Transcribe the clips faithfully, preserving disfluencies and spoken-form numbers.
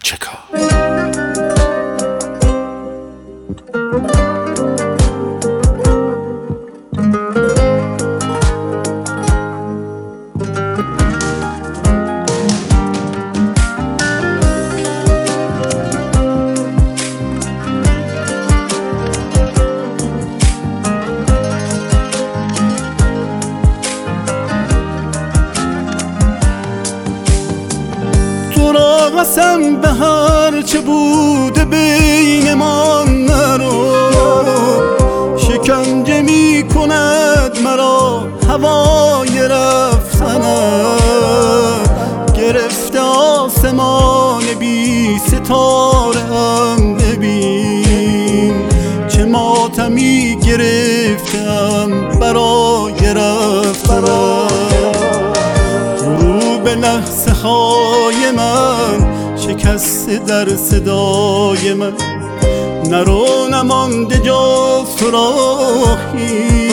چکار. قسم به هر چه بوده بین ما نرو، شکنجه می کند مرا هوای رفتنت، گرفته آسمان بی ستاره هم ببین چه ماتمی گرفتم برای رفتنت. غروب لحظه های من شکسته در صدای من، نرو نمانده جز سراخی،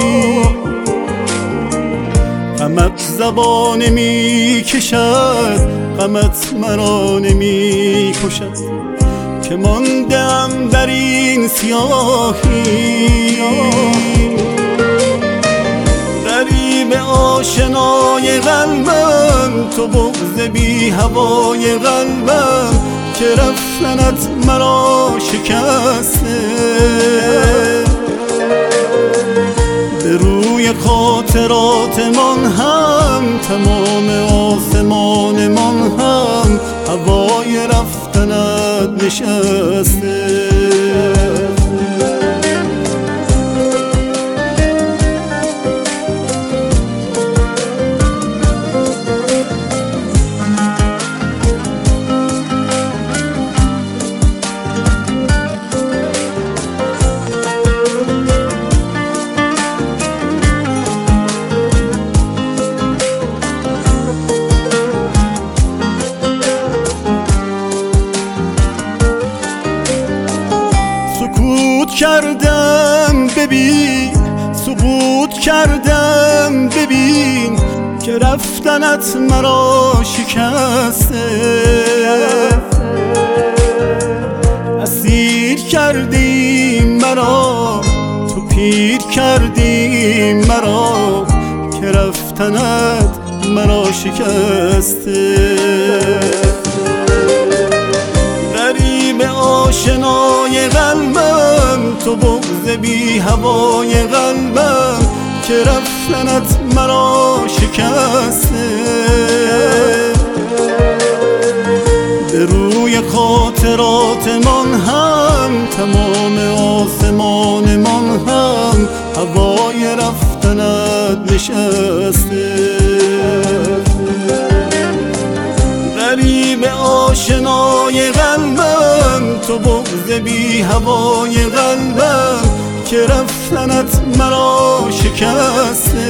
غمت زبان می کشد غمت مرا نمی کشد، که ماندم در این سیاهی. غریب آشنای قلبم تو، بغض بی هوای قلبم که رفتنت مرا شکسته. به روی خاطرات من هم تمام آسمان من هم هوای رفتنت نشسته. سکوت کردم ببین، سکوت کردم ببین که رفتنت مرا شکسته. اسیر کردی مرا تو، پیر کردی مرا که رفتنت مرا شکسته. غریب آشنای قلبم تو، بغض بی هوای قلبم که رفتنت مرا شکسته. به روی خاطرات من هم تمام آسمان من هم هوای رفتنت نشسته. غریب آشنای قلبم تو، بغض بی هوای قلبم که رفتنت مرا شکسته.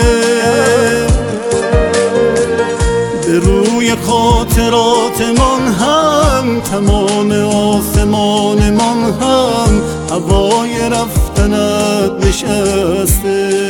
به روی خاطرات من هم تمام آسمان من هم هوای رفتنت نشسته.